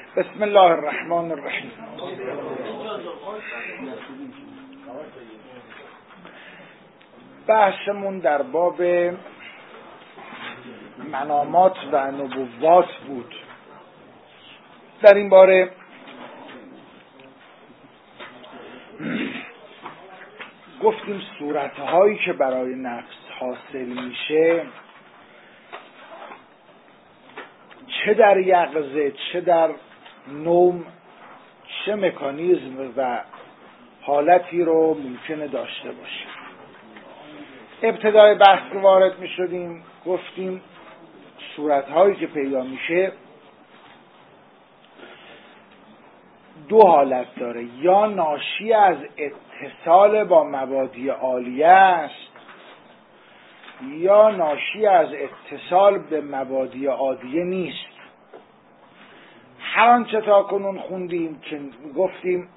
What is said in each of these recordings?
بسم الله الرحمن الرحیم. بحثمون در باب منامات و نبوات بود. در این باره گفتیم صورتهایی که برای نفس حاصل میشه، چه در یقظه چه در نوم، چه مکانیزم و حالتی رو ممکنه داشته باشه. ابتدای بحث رو وارد می شدیم، گفتیم صورتهایی که پیدا میشه دو حالت داره، یا ناشی از اتصال با مبادی عالیه است یا ناشی از اتصال به مبادی عادیه نیست. هر آنچه تا کنون خوندیم که گفتیم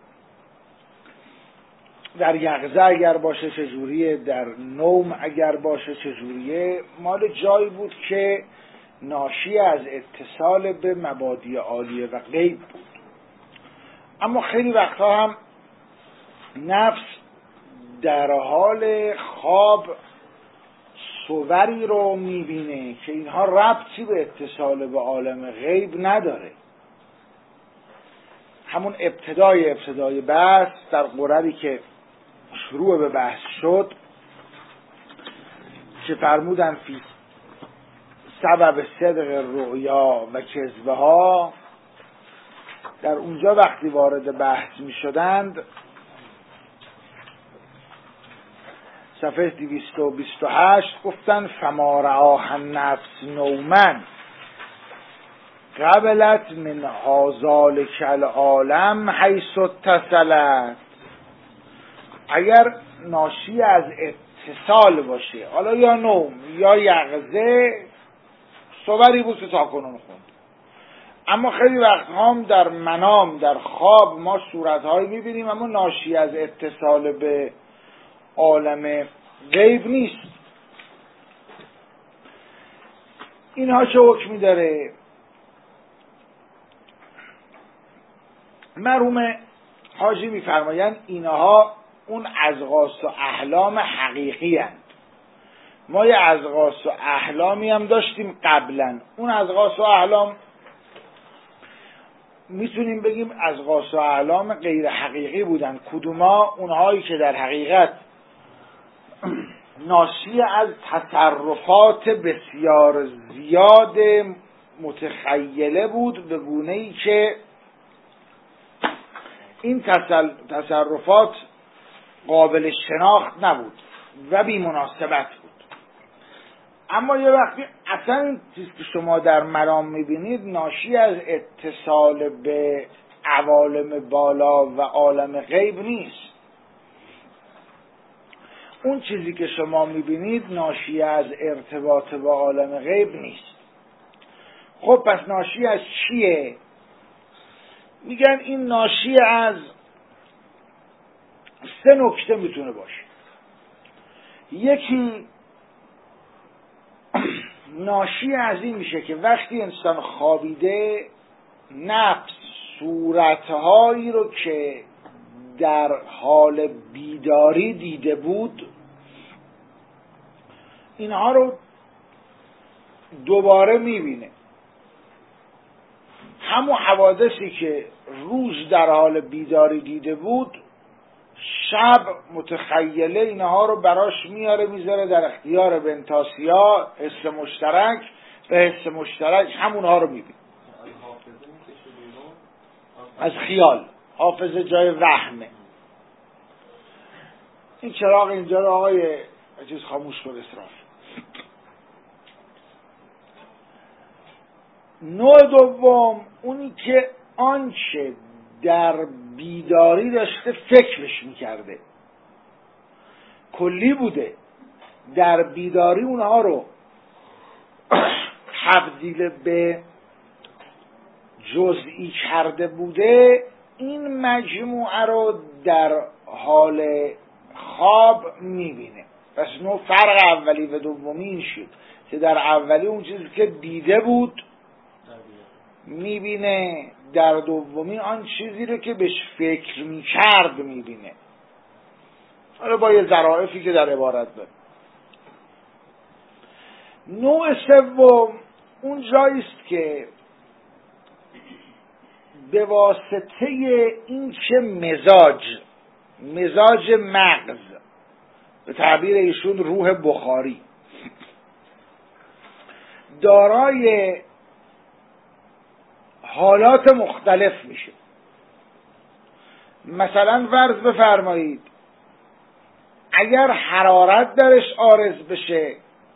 در یقظه اگر باشه چجوریه، در نوم اگر باشه چجوریه، مال جایی بود که ناشی از اتصال به مبادی عالیه و غیب بود. اما خیلی وقتا هم نفس در حال خواب صوری رو میبینه که اینها ربطی به اتصال به عالم غیب نداره. همون ابتدای بحث در قرآنی که شروع به بحث شد که فرمودن فی سبب صدق رؤیا و کذبه ها، در اونجا وقتی وارد بحث می شدند صفحه 228 گفتن فما رآها النفس نوما قبلت من ذلک العالم حیث اتصلت. اگر ناشی از اتصال باشه، حالا یا نوم یا یقظه، صوری بود که تا کنون خوند. اما خیلی وقت هم در منام، در خواب ما صورتهایی میبینیم اما ناشی از اتصال به عالم غیب نیست. اینها چه حکمی داره؟ مرحوم حاجی میفرمایند اینها اون اضغاث و احلام حقیقی هستند. ما یه اضغاث و احلامی هم داشتیم قبلا. اون اضغاث و احلام میتونیم بگیم اضغاث و احلام غیر حقیقی بودن. کدوما؟ اونهایی که در حقیقت ناشی از تصرفات بسیار زیاد متخیله بود، به گونه‌ای که این تصرفات قابل شناخت نبود و بی مناسبت بود. اما یه وقتی اصلا این چیزی که شما در منام میبینید ناشی از اتصال به عوالم بالا و عالم غیب نیست. اون چیزی که شما میبینید ناشی از ارتباط با عالم غیب نیست. خب پس ناشی از چیه؟ میگن این ناشی از سه نکته میتونه باشه. یکی ناشی از این میشه که وقتی انسان خوابیده، نفس صورتهایی رو که در حال بیداری دیده بود اینها رو دوباره میبینه. همون حوادثی که روز در حال بیداری دیده بود، شب متخیله اینها رو براش میاره میذاره در اختیار بنتاسیا، حس مشترک به حس مشترک همونها رو میبینه. از خیال حافظه جای وهمه. این چراغ اینجا رو آقای چیز خاموش کن اسراف. نوع دوم اونی که آنچه در بیداری داشته فکرش میکرده، کلی بوده، در بیداری اونها رو تبدیل به جزئی کرده بوده، این مجموعه رو در حال خواب میبینه. پس نوع فرق اولی و دومی این شد که در اولی اون چیزی که دیده بود میبینه، در دومی آن چیزی رو که بهش فکر میکرد میبینه. حالا با یه ظرافی که در عبارت داره. نوع سوم اون جایی است که به واسطه این که مزاج مغز، به تعبیر ایشون روح بخاری، دارای حالات مختلف میشه. مثلا فرض بفرمایید اگر حرارت درش عارض بشه،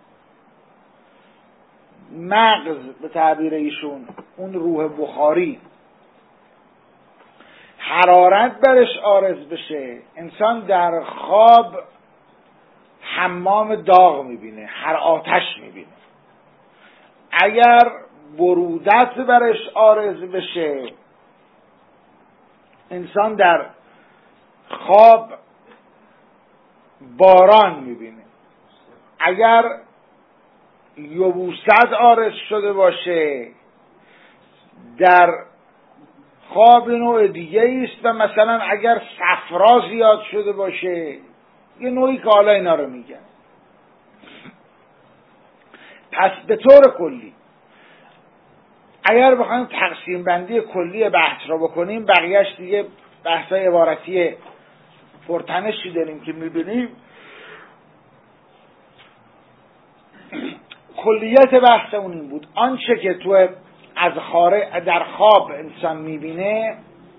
مغز به تعبیر ایشون اون روح بخاری حرارت برش عارض بشه، انسان در خواب حمام داغ میبینه، آتش میبینه. اگر برودت برش عارض بشه، انسان در خواب باران میبینه. اگر یبوست عارض شده باشه، در خواب نوع دیگه است. و مثلا اگر صفرا زیاد شده باشه، یه نوعی که حالا اینا رو میگن. پس به طور کلی اگر بخوایم تقسیم بندی کلی بحث رو بکنیم، بقیهش دیگه بحثای عبارتی پرتنشی داریم که میبینیم. کلیت بحثمون این بود: آنچه که تو در خواب انسان میبینه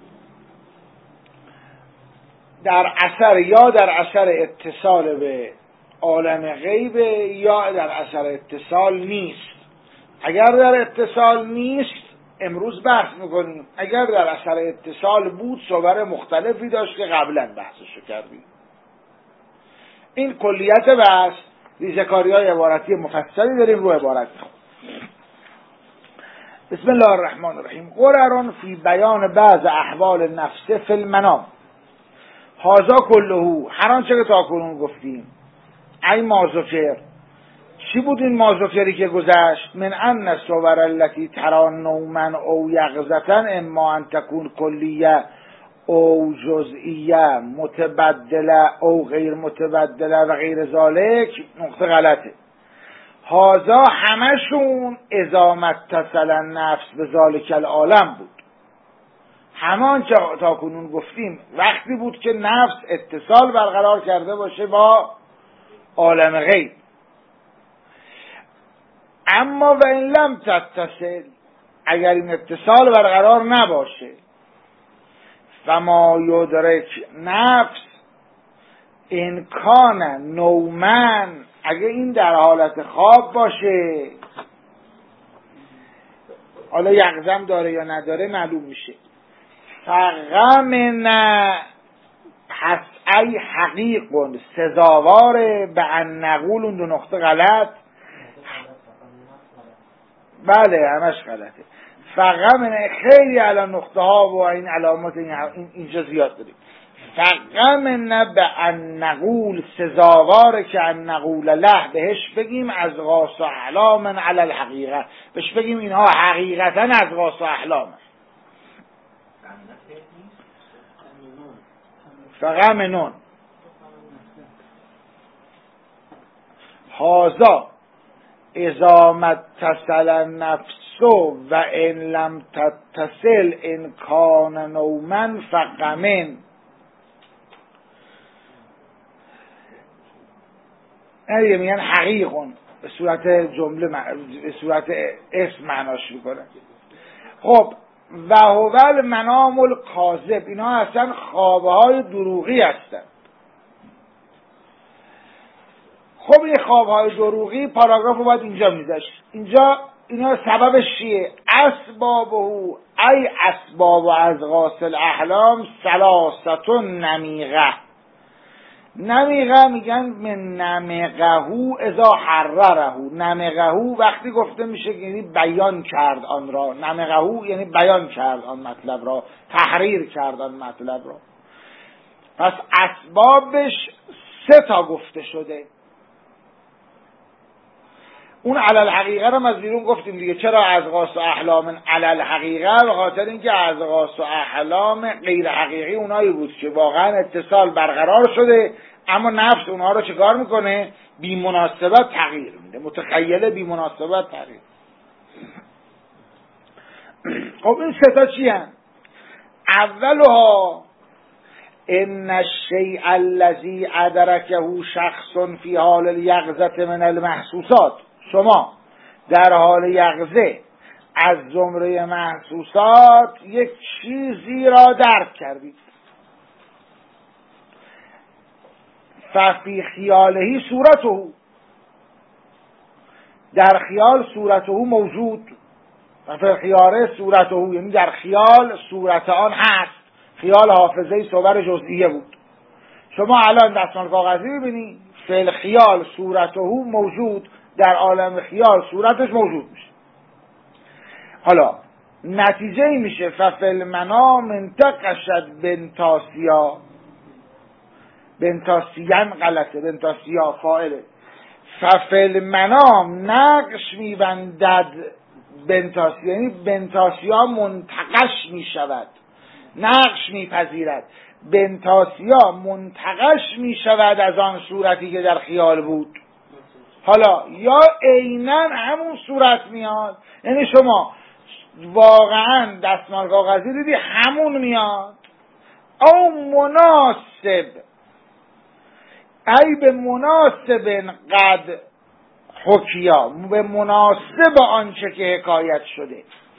در اثر اتصال به عالم غیب یا در اثر اتصال نیست. اگر در اتصال نیست امروز بحث میکنیم، اگر در اثر اتصال بود صور مختلفی داشت که قبلا بحثشو کردیم. این کلیت بحث. ریزه‌کاری‌های عبارتی مفصلی داریم رو عبارت میخونم. بسم الله الرحمن الرحیم. غرر فی بیان بعض احوال نفس فی المنام. هذا کله، هر آنچه که تاکنون گفتیم. ای مازوکر، چی بود این مازوکری که گذشت؟ من ان الصور التي ترى نوما او یقظة اما ان تكون کلیه او جزئیه متبدله او غیر متبدله و غیر ذالک. نقطه غلطه. هازا همشون اذا متصل النفس به ذالک العالم بود. همان که تا کنون گفتیم وقتی بود که نفس اتصال برقرار کرده باشه با عالم غیب. اما و این لم تتصل، اگر این اتصال برقرار نباشه، فما یدرک نفس انکان نومن، اگه این در حالت خواب باشه، حالا یقظم داره یا نداره معلوم میشه. فغم نه، پس ای حقیقون سزاواره به ان نقول. اون دو نقطه غلط، بله همش غلطه. فغم نه، خیلی الان نقطه ها و این علامات اینجا زیاد داریم. فغم نه به ان نقول، سزاواره که ان نقول له، بهش بگیم از غاص احلام علی الحقیقه، بهش بگیم اینها حقیقتا از غاص احلام. فغم نون هازا اذا متصل النفس و ان لم تتصل ان کان نوما فغمن. نه میگن حقیقون به صورت جمله به صورت اسم معناش میکنه. خب و هو المنام الکاذب، اینا اصلا خوابهای دروغی هستن. خب این خوابهای دروغی پاراگراف رو باید اینجا میذاشت. اینجا اینا سببش چیه؟ اسبابه ای اسباب از غاسل احلام ثلاثه نمیغه. نمیغه میگن من نمغهو اذا حررهو. نمغهو وقتی گفته میشه یعنی بیان کرد آن را. نمغهو یعنی بیان کرد آن مطلب را، تحریر کرد آن مطلب را. پس اسبابش 3 تا گفته شده. اون علل حقیقه رو از بیرون گفتیم دیگه. چرا اضغاث و احلام علل حقیقه؟ به خاطر اینکه اضغاث و احلام غیر حقیقی اونایی بود که واقعا اتصال برقرار شده، اما نفس اونها رو چیکار میکنه؟ بی مناسبت تغییر میده. متخیله بی مناسبت تغییر. خب این سه تا چی هست؟ اولها ان الشیء الذی ادرکه شخص فی حال الیقظه من المحسوسات، شما در حال یقظه از زمره محسوسات یک چیزی را درک کردید. ففی خیاله صورته، در خیال صورته موجود. ففی خیاله صورته یعنی در خیال صورت آن هست. خیال حافظه صور جزئیه بود. شما الان دستمال کاغذی ببینید، فی خیال صورته موجود، در عالم خیال صورتش موجود میشه. حالا نتیجه ای میشه ففی المنام انتقشت بنتاسیا، بنتاسیان غلطه، بنتاسیا فاعله. ففی المنام نقش میبندد بنتاسیا، یعنی بنتاسیا منتقش میشود، نقش میپذیرد. بنتاسیا منتقش میشود از آن صورتی که در خیال بود. حالا یا عیناً همون صورت میاد، یعنی شما واقعاً دستمال کاغذی دیدی همون میاد، او مناسب ای به مناسب قد حکیا، به مناسب آنچه که حکایت شده.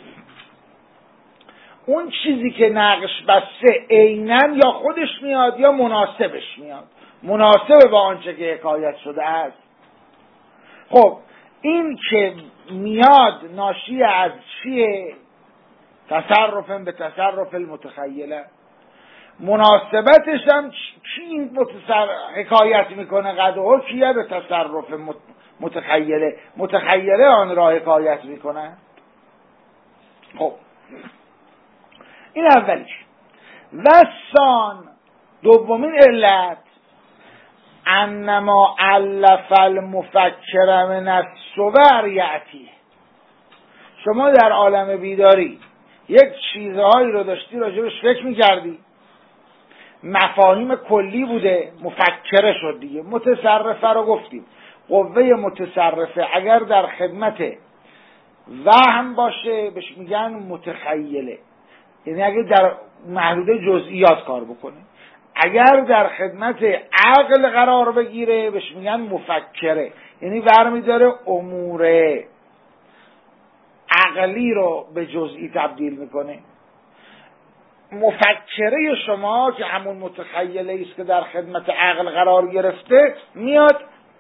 اون چیزی که نقش بسته عیناً یا خودش میاد یا مناسبش میاد، مناسب با آنچه که حکایت شده است. خب این که میاد ناشی از چیه؟ تصرف به تصرف المتخیله. مناسبتش هم چی این حکایت میکنه؟ قد و کیه؟ به تصرف متخیله. متخیله آن را حکایت میکنه. خب این اولیش. وسان دومین علت انما علف المفکر من الصور یأتی، شما در عالم بیداری یک چیزهایی رو داشتی راجبش فکر میکردی، مفاهیم کلی بوده، مفکره شد دیگه. متصرفه رو گفتیم، قوه متصرفه اگر در خدمت وهم باشه بهش میگن متخیله، یعنی اگر در محدوده جزئیات کار بکنه. اگر در خدمت عقل قرار بگیره بهش میگن مفکره، یعنی برمیداره امور عقلی رو به جزئی تبدیل میکنه. مفکره شما که همون متخیله است که در خدمت عقل قرار گرفته، میاد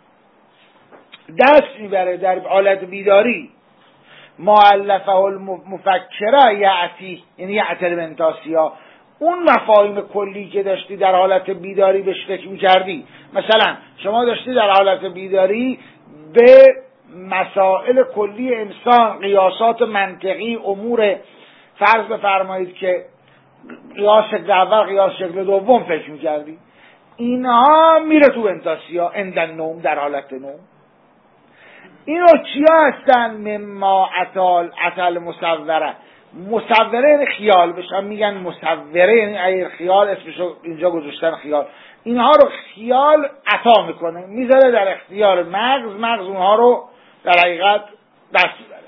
دست میبره در حالت بیداری. مؤلفه المفکره یعتی، یعنی یعتل بنتاسیا، اون مفاهیم کلی که داشتی در حالت بیداری بهش فکر میکردی. مثلا شما داشتی در حالت بیداری به مسائل کلی انسان، قیاسات منطقی، امور، فرض بفرمایید که قیاس شکل اول، قیاس شکل دوم فکر میکردی، اینها میره تو بنتاسیا اندن نوم، در حالت نوم. اینو چیا هستن؟ مما اتال مصوره. مصوره یعنی خیال، بهشم میگن مصوره، یعنی اگر خیال اسمشو اینجا گذاشتن خیال. اینها رو خیال عطا میکنه، میذاره در اختیار مغز اونها رو در حقیقت دست میبره.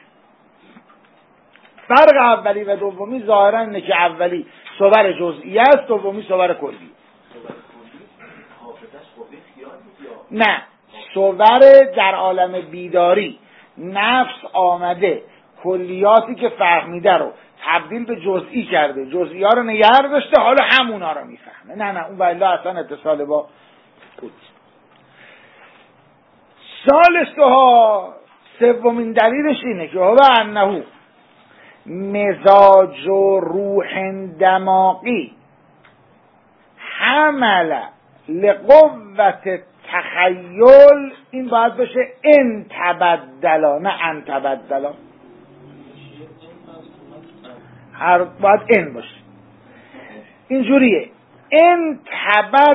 فرق اولی و دومی ظاهرا اینه که اولی صور جزئی است، دومی صور کلی. نه، صور در عالم بیداری نفس آمده کلیاتی که فهمیده رو تبدیل به جزئی کرده، جزئی ها رو نگه داشته، حالا همونا رو میفهمه. نه اون والله اصلا اتصال با بود. ثالثها، سومین دلیلش اینه که هو انه مزاج و روح دماغی حمل لقوت تخیل، این باید بشه ان تبدلا، نه ان تبدلا، هر باید ان باشه. اینجوریه، ان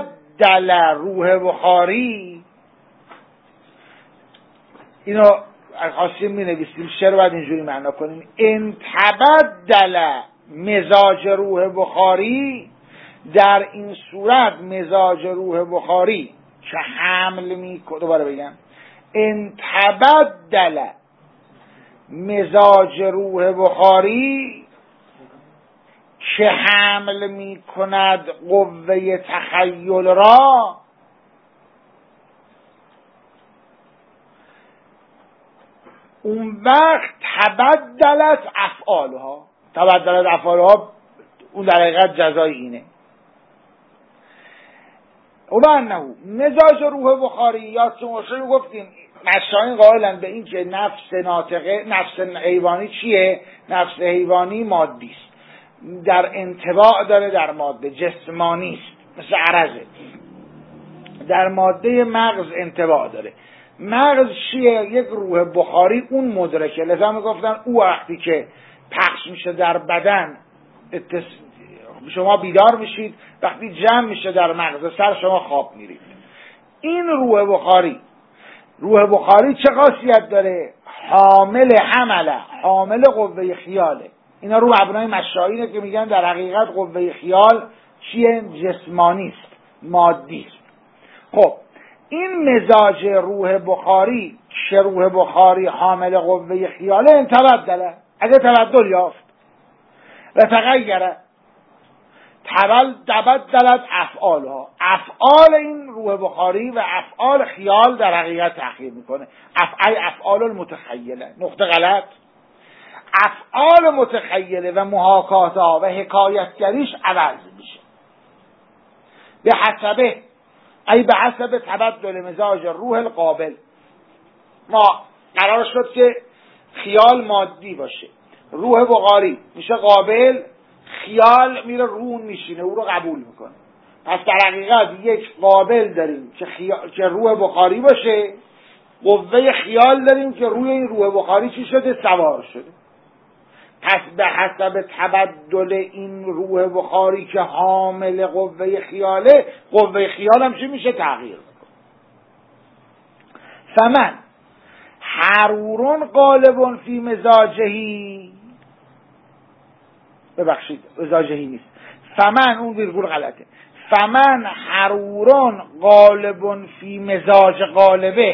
تبدل روح بخاری، اینو خواستیم می نویسیم شعر باید اینجوری معنا کنیم: ان تبدل مزاج روح بخاری، در این صورت مزاج روح بخاری که حمل می کنه، دوباره بگم ان تبدل مزاج روح بخاری که حمل می کند قوه تخیل را، اون وقت تبدلت افعالها اون در حقیقت جزای اینه. و انه مزاج روح بخاری، یا چون گفتیم مشایخ قائلن به این که نفس ناطقه، نفس حیوانی چیه؟ نفس حیوانی مادی است، در انطباع داره در ماده، جسمانی است، مثل عرضه، در ماده مغز انطباع داره. مغز چیه؟ یک روح بخاری اون مدرکه. لذا میگفتن او وقتی که پخش میشه در بدن شما بیدار میشید، وقتی جمع میشه در مغز سر شما خواب میرید. این روح بخاری چه خاصیت داره؟ حامل قوه خیاله. اینا رو مبنای مشایخه که میگن در حقیقت قوه خیال چیه؟ جسمانی است، مادی است. خب این مزاج روح بخاری که روح بخاری حامل قوه خیاله، این تبدله، اگه تبدل یافت و تغییره، تبدلت افعالها، افعال این روح بخاری و افعال خیال در حقیقت تغییر میکنه. افعال المتخیله، نقطه غلط، افعال متخیله و محاکاتها و حکایتگریش عوض میشه. به حسب تبدل مزاج روح القابل. ما قرار شد که خیال مادی باشه، روح بخاری میشه قابل، خیال میره رو میشینه، او رو قبول میکنه. پس در حقیقت یک قابل داریم که روح بخاری باشه، قوه خیال داریم که روی این روح بخاری چی شده؟ سوار شده. پس به حسب تبدل این روح بخاری که حامل قوه خیاله، قوه خیال هم چی میشه؟ تغییر میکنه. فمن حرورون غالبون فی مزاجهی، ببخشید مزاجهی نیست، فمن، اون ویرگول غلطه، فمن حرورون غالبون فی مزاج غالبه،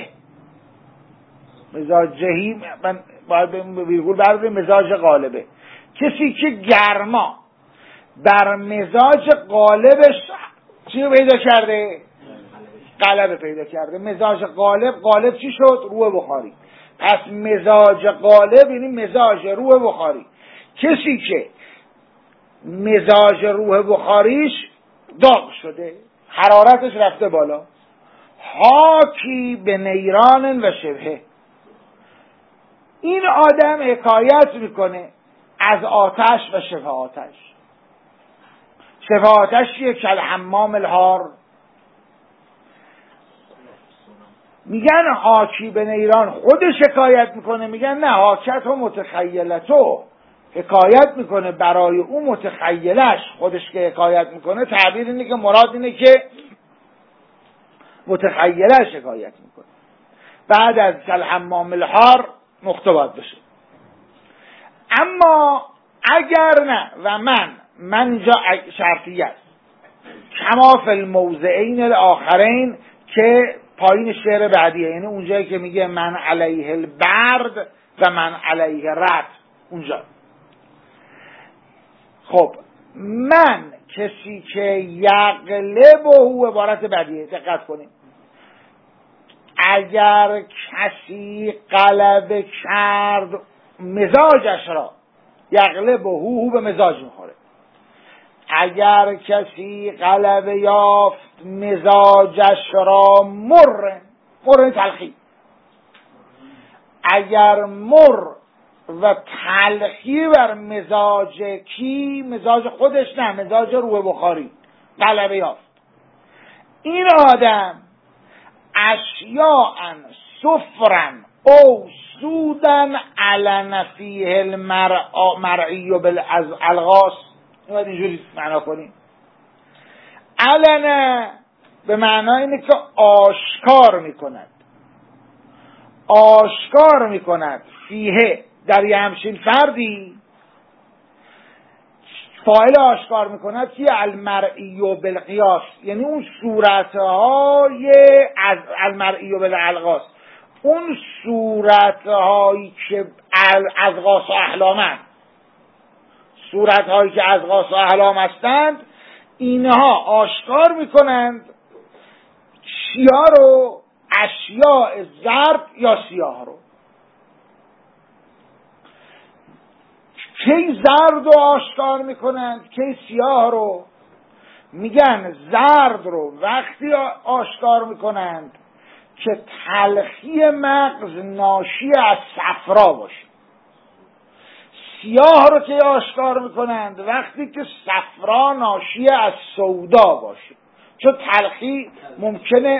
مزاجهی من باید به ویرگول برداریم مزاج غالبه. کسی که گرما بر مزاج غالبش چی پیدا کرده؟ غلبه پیدا کرده. مزاج غالب چی شد؟ روح بخاری. پس مزاج غالب یعنی مزاج روح بخاری. کسی که مزاج روح بخاریش داغ شده، حرارتش رفته بالا، حاکی به نیران و شبهه، این آدم حکایت میکنه از آتش و شبه آتش. شبه آتش چیه؟ کل حمام الحار. میگن حاکی به نیران، خودش حکایت میکنه، میگن نه، حاکت و متخیلتو، حکایت میکنه برای اون متخیلش، خودش که حکایت میکنه تعبیر اینه که مراد اینه که متخیلش حکایت میکنه. بعد از کل حمام الحار نقطه باید بشه. اما اگر نه و من جا شرطیه است، کما فی الموضعین الاخرین که پایین شعر بعدیه، یعنی اونجایی که میگه من علیه البرد و من علیه رد، اونجا. خب من کسی که یغلب و عبارت بعدیه، دقت کنیم، اگر کسی غلبه کرد مزاجش را، یغلب و هو به مزاج میخوره، اگر کسی غلبه یافت مزاجش را مر تلخی، اگر مر و تلخی بر مزاج کی؟ مزاج خودش نه، مزاج روح بخاری غلبه یافت، این آدم اشیاء صفرن او سودن علن فیه المرعی بالالغاس. اینجوری معنا کنیم. علنه به معنای اینه که آشکار میکند، آشکار میکند فیه در یه همچین فردی، فاعل آشکار میکند که المرئی و بالقیاس، یعنی اون صورتهای المرئی و بالالغاز، اون صورتهایی که از غاص و احلامند، صورتهایی که از غاص و احلام هستند، اینها آشکار میکنند چیا رو؟ اشیاء زرد یا سیاه رو. کی زرد رو آشکار میکنند، کی سیاه رو؟ میگن زرد رو وقتی آشکار میکنند که تلخی مغز ناشی از صفرا باشه. سیاه رو که آشکار میکنند وقتی که صفرا ناشی از سودا باشه. چون تلخی ممکنه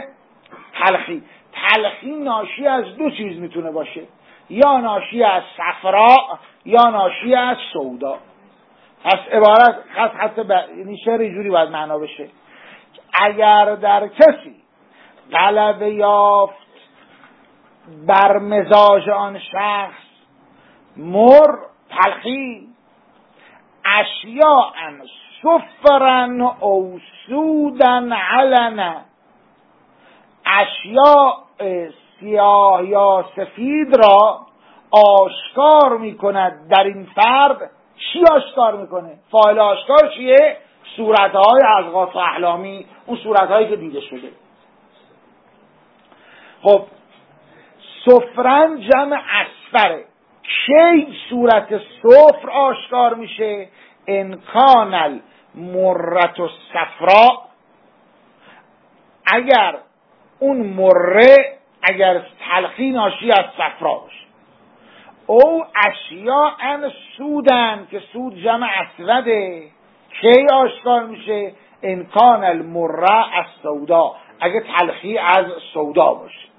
تلخی ناشی از دو چیز میتونه باشه، یا ناشی از صفرا یا ناشی از سودا. پس عبارت حتی یعنی شعر اینجوری باید معنا بشه: اگر در کسی غلبه یافت بر مزاج آن شخص مر تلخی، اشیاء صفرن او سودن علنا، اشیاء سیاه یا سفید را آشکار میکند در این فرد. چی آشکار میکنه؟ فاعل آشکار چیه؟ صورتهای از غاص و احلامی، اون صورتهایی که دیده شده. خب صفرن جمع اصفره. کی صورت صفر آشکار میشه؟ انکان المرت و صفرا، اگر اون مره، اگر تلخی ناشی از صفرا باشه. او اشیاء ان سودن، که سود جمع اسوده. کی آشکار میشه؟ انکان المره از سودا، اگه تلخی از سودا باشه.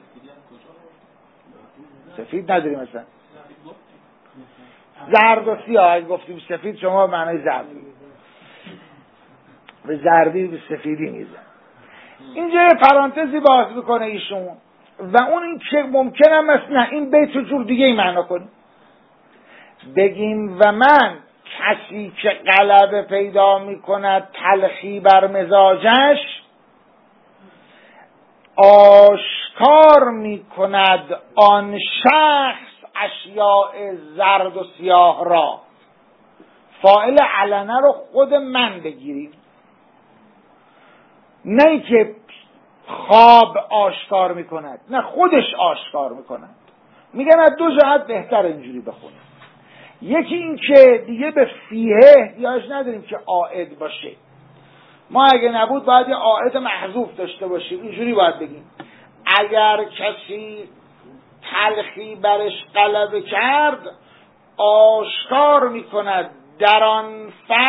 سفید نداریم مثلا زرد و سیاه. اگه گفتیم سفید شما معنی زردی، به زردی به سفیدی میزن. اینجا یه پرانتزی باز میکنه ایشون و اون این که ممکنه مثلا این بیت رو جور دیگه ای معنا کنیم، بگیم و من کسی که غلبه پیدا میکند تلخی بر مزاجش آشکار میکند آن شخص اشیاء زرد و سیاه را. فاعل علنه رو خود من بگیریم، نه ای که خواب آشکار میکند، نه خودش آشکار میکند. میگن از دو جهت بهتر اینجوری بخونیم. یکی این که دیگه به فیه یاش نداریم که عائد باشه. ما اگه نبود باید یه عائد محذوف داشته باشیم. اینجوری باید بگیم اگر کسی تلخی برش غلبه کرد آشکار میکند در آن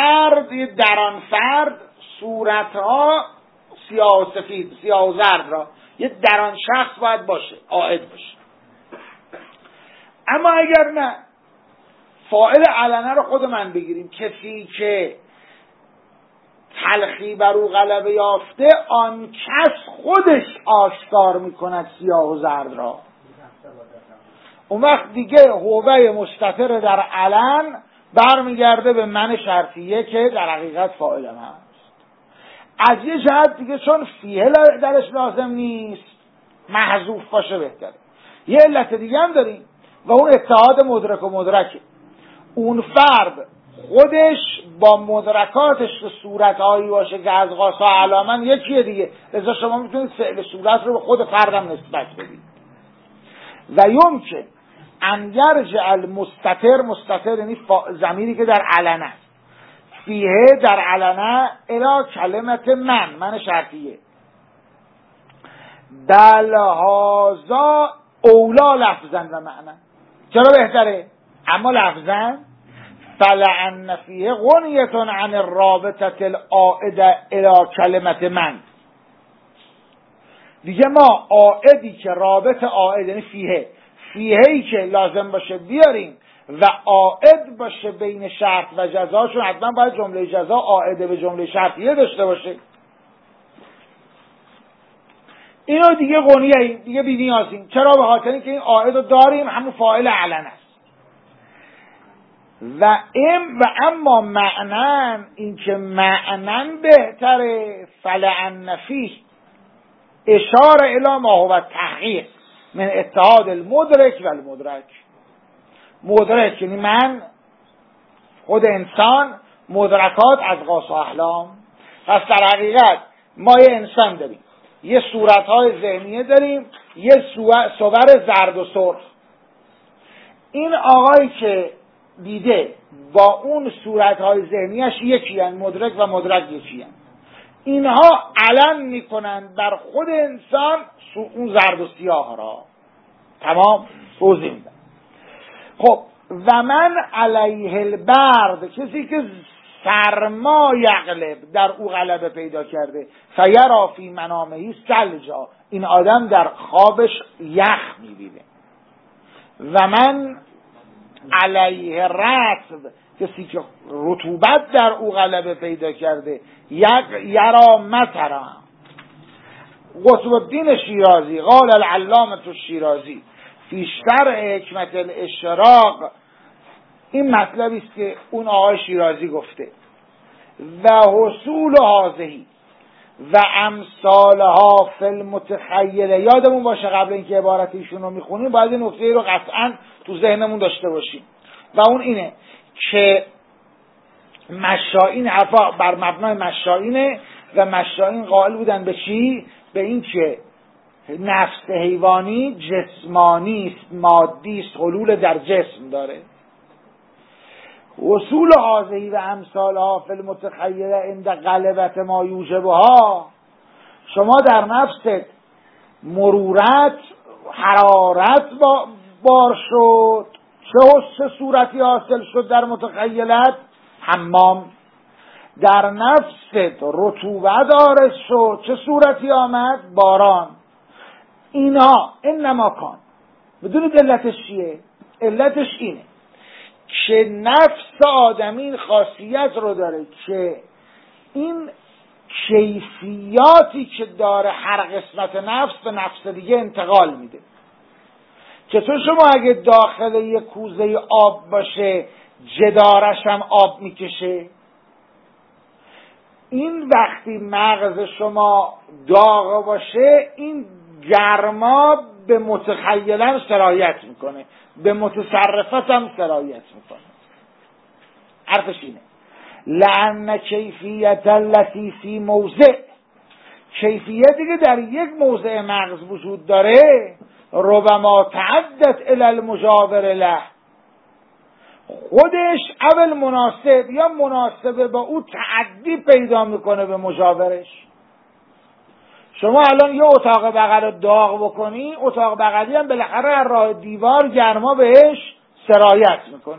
فرد صورتها سیاه و سفید، سیاه و زرد را. یه در آن شخص باید باشه، عائد باشه. اما اگر نه، فاعل علنه رو خود من بگیریم، کسی که تلخی بر او غلبه یافته آن کس خودش آشکار میکند سیاه و زرد را. اون وقت دیگه هوه مستتر در علن برمیگرده به من شرطیه که در حقیقت فاعلم هست. از یه جهت دیگه چون فیه درش لازم نیست محذوف باشه بهتره. یه علت دیگه هم داریم و اون اتحاد مدرک و مدرکه. اون فرد خودش با مدرکاتش که صورتهایی باشه که از غاص و علامن یکیه دیگه، لذا شما میتونید فعل صورت رو به خود فردم نسبت بدید. و یمکن ان یرجع المستتر یعنی ضمیری که در علنه است، فیه در علنه الی کلمت من شرطیه، دلهازا اولا لفظن و معنی. چرا بهتره؟ اما لفظن فلعن فیه غنیتون عن الرابطه العائده الی کلمت من. دیگه ما عائدی که رابط عائد یعنی فیهی که لازم باشه بیاریم و عائد باشه بین شرط و جزا، چون حتما باید جمله جزا عائد به جمله شرطیه داشته باشه. اینو دیگه غنیه، دیگه بی‌نیازیم. چرا؟ به خاطر اینکه این عائد رو داریم، همون فاعل علن است. و اما معنن، این که معنن بهتره، فلعن فیه اشاره الی ما هو تحقیق من اتحاد المدرک و المدرک. مدرک یعنی من، خود انسان، مدرکات از قاس و احلام. پس در حقیقت ما یه انسان داریم، یه صورتهای ذهنیه داریم، یه صور زرد و سرخ. این آقایی که دیده با اون صورتهای ذهنیش یکی هن، مدرک و مدرک یکی هن. اینها علم میکنن بر خود انسان اون زرد و سیاه را. تمام توضیح میدم. خب و من علیه البرد، کسی که سرما یغلب، در او غلبه پیدا کرده، فیرا فی منامه ثلجا، این آدم در خوابش یخ میبینه. و من علیه رطب، کسی که رطوبت در او غلبه پیدا کرده، یرا مطرا. قطب الدین شیرازی قال العلامة الشیرازی فی شرح حکمت الاشراق، این مطلبی است که اون آقای شیرازی گفته. و حصول هذهی و امثالها فی المتخیله. یادمون باشه قبل اینکه عبارت ایشون رو میخونیم باید این نکته رو قطعا تو ذهنمون داشته باشیم، و اون اینه که مشائین، حرفا بر مبنای مشائینه، و مشائین قائل بودن به چی؟ به این که نفس حیوانی جسمانی است، مادی است، حلول در جسم داره. وصول هذه و امثالها فی المتخیله عند غلبت ما یوجبها. شما در نفست مرورت، حرارت بار شد، چه صورتی حاصل شد در متخیلت؟ حمام. در نفست رطوبت آرز شد، چه صورتی آمد؟ باران. اینا انما کان. بدونید علتش چیه؟ علتش اینه که نفس آدمی این خاصیت رو داره که این کیفیاتی که داره هر قسمت نفس به نفس دیگه انتقال میده. چطور شما اگه داخل یک کوزه آب باشه جدارش هم آب میکشه؟ این وقتی مغز شما داغ باشه این گرما به متخیلم سرایت میکنه، به متصرفت هم سرایت میکنه. حرفش اینه لأن کیفیت التي فی موضع، کیفیتی که در یک موضع مغز وجود داره، ربما تعدت الی المجاور له، خودش اول مناسب یا مناسبه با او تعدی پیدا میکنه به مجاورش. شما الان یه اتاق بغل رو داغ بکنی، اتاق بغلی هم بالاخره از راه دیوار گرما بهش سرایت میکنه.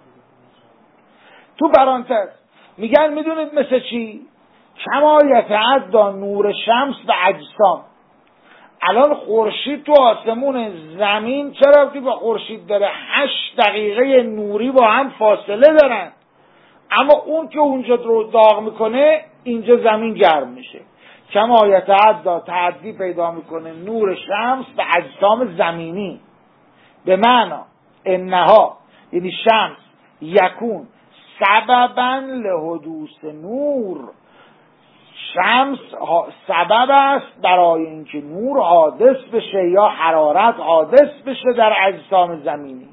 تو پرانتز میگن میدونید مثل چی؟ کما یتعدی نور شمس به اجسام. الان خورشید تو آسمون، زمین چرا ربطی با خورشید داره؟ 8 دقیقه نوری با هم فاصله دارن، اما اون که اونجا رو داغ میکنه اینجا زمین گرم میشه. کما یتعدی، تعدی پیدا میکنه نور شمس به اجسام زمینی، به معنا انها، یعنی شمس یکون سببا لحدوث نور، شمس سبب است برای اینکه نور حادث بشه یا حرارت حادث بشه در اجسام زمینی.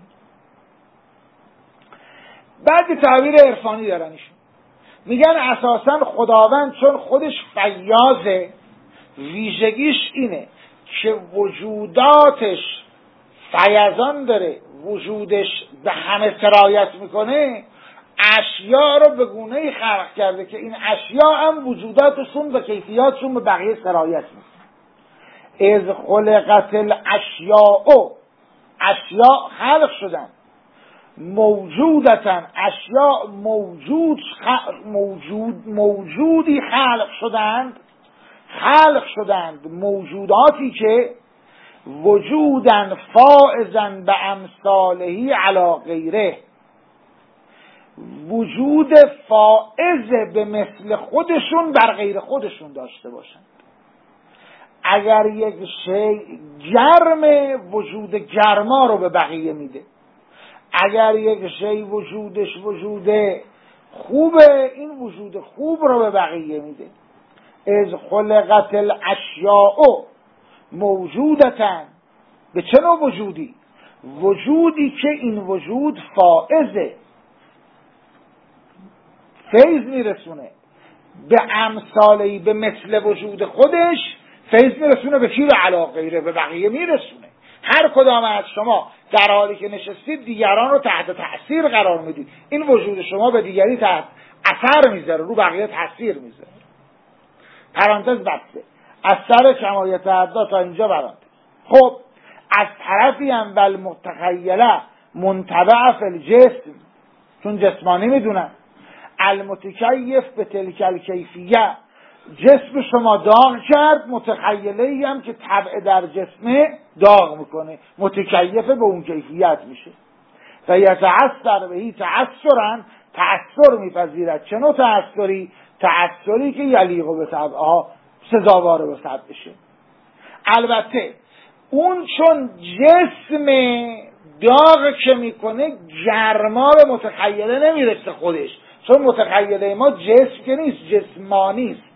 بعد تعبیر عرفانی دارن ایشون، میگن اساسا خداوند چون خودش فیاضه، ویژگیش اینه که وجوداتش فیضان داره، وجودش به همه سرایت میکنه، اشیاء رو به گونه‌ای خلق کرده که این اشیاء هم وجوداتشون و کیفیاتشون به بقیه سرایت میکنه. از خلقت الاشیاء، اشیاء خلق شدن، موجودتن، اشیاء موجودی خلق شدند موجوداتی که وجودن فائزن به امثالهی علی غیره، وجود فائز به مثل خودشون بر غیر خودشون داشته باشند. اگر یک شی گرم، وجود گرما رو به بقیه میده. اگر یک شی وجودش وجود خوبه، این وجود خوب رو به بقیه میده. از خلقت الاشیاء موجودتن، به چه نوع وجودی؟ وجودی که این وجود فائزه، فیض میرسونه به امثالی، به مثل وجود خودش فیض میرسونه. به کی؟ علی غیره، به بقیه میرسونه. هر کدام از شما در حالی که نشستید دیگران رو تحت تأثیر قرار میدید. این وجود شما به دیگری تحت اثر میذاره، رو بقیه تأثیر میذاره. پرانتز بسته. از سر کمال تعداد تا اینجا برانده. خب از طرفی هم والمتخیله منطبع فی الجسم، چون جسمانی میدونن، المتکیف به تلک الکیفیه، جسم شما داغ کرد، متخیله ای هم که طبع در جسمه داغ میکنه، متکیف به اون کیفیت میشه. و یتعثر بهی تأثرن، تأثر میپذیرد. چه نوع تأثری؟ تأثری که یلیق به طبعها، سزاوار به طبعشه. البته اون چون جسم داغ که میکنه گرما به متخیله نمیرسه خودش، چون متخیله ما جسم که نیست، جسمانی است.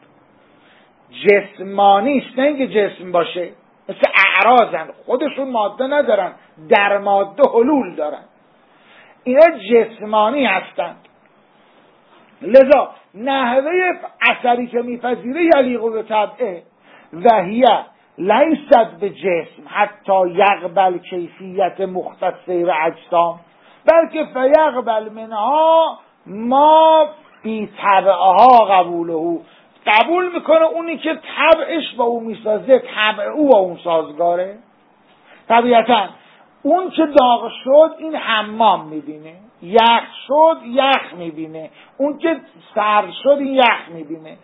جسمانی است، نه اینکه جسم باشه. مثل اعراضن، خودشون ماده ندارن، در ماده حلول دارن. اینا جسمانی هستند. لذا نحوه اثری که میپذیره یلیق به طبعه و هیه لیست به جسم حتی یقبل کیفیت مختصه و اجسام، بلکه فیقبل منها ما فی طبعها قبوله، قبول میکنه اونی که طبعش با اون میسازه، طبع او با اون سازگاره. طبیعتا اون که داغ شد این حمام میبینه، یخ شد یخ میبینه، اون که سرد شد این یخ میبینه،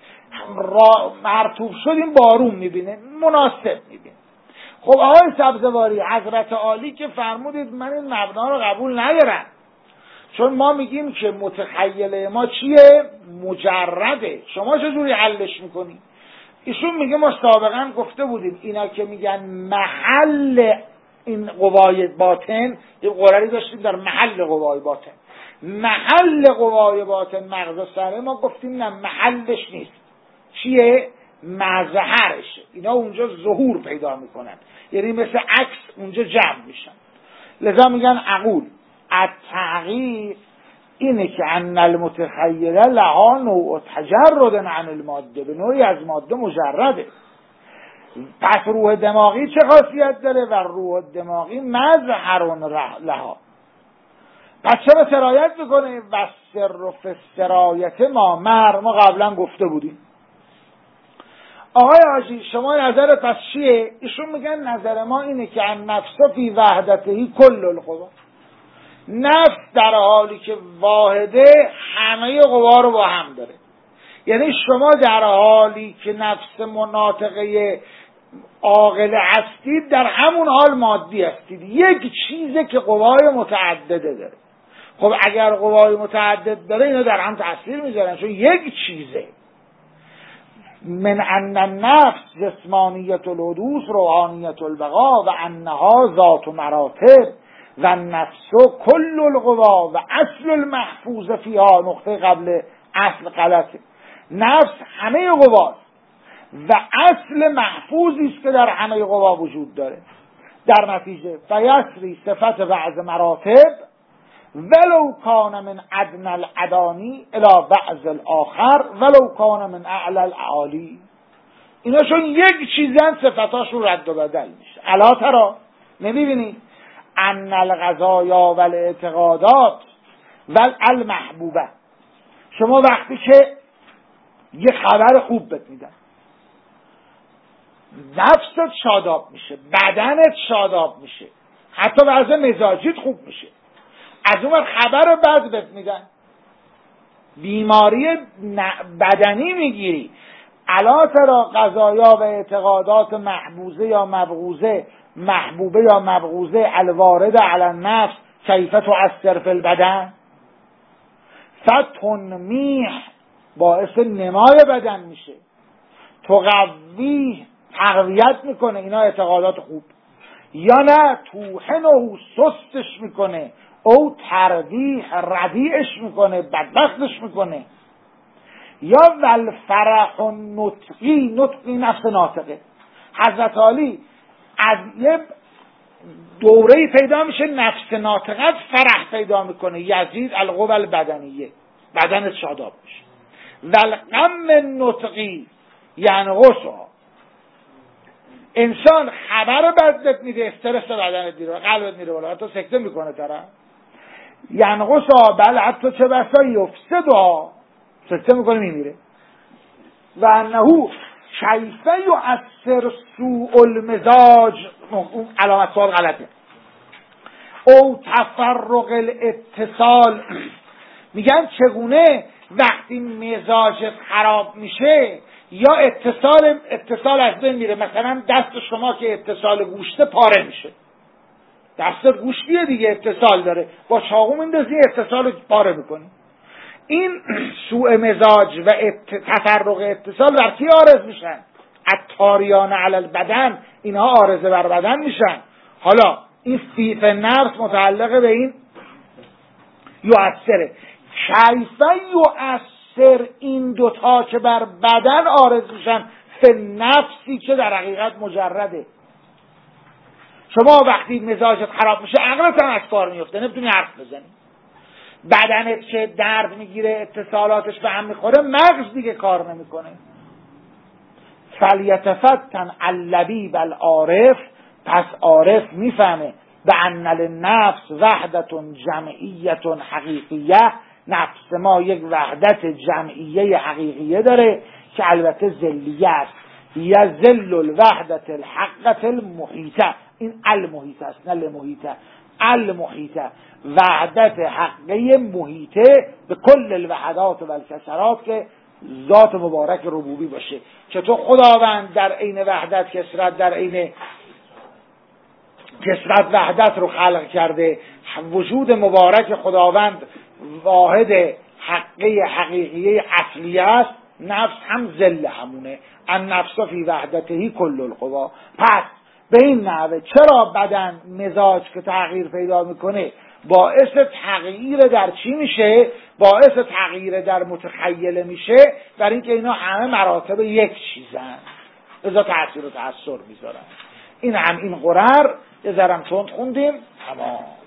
مرطوب شد این بارون میبینه، مناسب میبینه. خب آقای سبزواری، حضرت عالی که فرمودید من این مبنا رو قبول ندارم، چون ما میگیم که متخیله ما چیه؟ مجرده. شما چجوری حلش میکنی؟ ایشون میگه ما سابقا گفته بودیم اینا که میگن محل این قوای باطن، یه قراری داشتیم در محل قوای باطن، محل قوای باطن مغز سره، ما گفتیم نه محلش نیست. چیه؟ مظهرشه. اینا اونجا ظهور پیدا میکنن، یعنی مثل عکس اونجا جمع میشن. لذا میگن عقول التغییر اینه که ان المتخیله لها نوع تجرد عن الماده، به نوعی از ماده مجرده. پس روح دماغی چه خاصیت داره؟ و روح دماغی مظهر لها، پس چرا سرایت میکنه؟ و سر فی سرایت ما قبلا گفته بودیم. آقای حاجی شما نظر پس چیه؟ ایشون میگن نظر ما اینه که ان نفس فی وحدتهی کل القوا، نفس در حالی که واحده همه قوا رو با هم داره. یعنی شما در حالی که نفس مناطقه عاقله هستید در همون حال مادی هستید، یک چیزه که قوای متعدده داره. خب اگر قوای متعدد داره اینا در هم تأثیر میذارن، چون یک چیزه. من ان النفس جسمانیت الحدوث روحانیت البقا و انها ذات مراتب و النفس کل القوا و اصل المحفوظ فیها، نقطه قبل اصل غلطه. نفس همه قواست و اصل محفوظی است که در همه قوا وجود داره. در نتیجه فیسری صفت بعض مراتب ولو کان من ادنى الادانی الى بعض الاخر ولو کان من اعلی الاعالی. اینا چون یک چیزن صفتاشون رد و بدل میشه. الا ترى، نمیبینی ان القضایا والاعتقادات والمحبوبه، شما وقتی که یه خبر خوب بهت میدن نفست شاداب میشه، بدنت شاداب میشه، حتی وضع مزاجیت خوب میشه. از اون خبر بد بهت میدن بیماری بدنی میگیری. الا ترى قضایا و اعتقادات محبوبه یا مبغوزه الوارد علی النفس کیف تؤثر فی البدن، فتنمیح باعث نمای بدن میشه، تقوی تقویت میکنه، اینا اعتقادات خوب. یا نه توهنه، سستش میکنه، او تردیح ردیعش میکنه، بدبختش میکنه. یا والفرح النطقی، نطقی نفس ناطقه. حضرت علی از یه دوره پیدا میشه نفس ناطقت فرح پیدا میکنه، یزید القوة البدنیه، بدنت شاداب میشه. والغم النطقی ینقصها، انسان خبر بدت میده، استرس بدنت میره، قلبت میره بالا، حتی سکته میکنه طرف. ینقصها، بله حتی چه بسا یفسدها، سکته میکنه میمیره. و انه کیف یؤثر سوء المزاج، علامت سوال غلطه. او تفرق الاتصال، میگن چگونه وقتی مزاجت خراب میشه یا اتصال از بین میره. مثلا دست شما که اتصال گوشته پاره میشه، دست گوشتیه دیگه، اتصال داره، با چاقو میندازی اتصال پاره میکنی. این سوء مزاج و تفرق اتصال بر کی عارض میشن؟ الطاریان علی البدن، اینها عارضه بر بدن میشن. حالا این فیف نفس متعلق به این یؤثره. کیف یؤثر، این دوتا که بر بدن عارض میشن، فی نفسی که در حقیقت مجرده. شما وقتی مزاجت خراب میشه عقلت هم از کار میفته، نمیتونی حرف بزنی. بدنت که درد میگیره، اتصالاتش به هم میخوره، مغز دیگه کار نمیکنه. فلیتفتن اللبیب العارف، پس عارف میفهمه به ان النفس وحدت جمعیت حقیقیه، نفس ما یک وحدت جمعیه حقیقیه داره که البته ذلیه است. یذل الوحدت الحقت المحیطه، این المحیطه است نه لمحیطه، المحیطه، وحدت حقیقی محیطه به کل الوحدات و الکسرات که ذات مبارک ربوبی باشه. چطور خداوند در عین وحدت کسرت، در عین کسرت وحدت رو خلق کرده. وجود مبارک خداوند واحد حقیقی اصلی است. نفس هم ذل همونه، النفس فی وحدته کل القوا. پس به این نحوه چرا بدن مزاج که تغییر پیدا میکنه باعث تغییر در چی میشه؟ باعث تغییر در متخیله میشه، در اینکه اینا همه مراتب یک چیزن، ازا تأثیر و تأثیر میذارن. این هم این قرر یه ذرم تند خوندیم، تمام.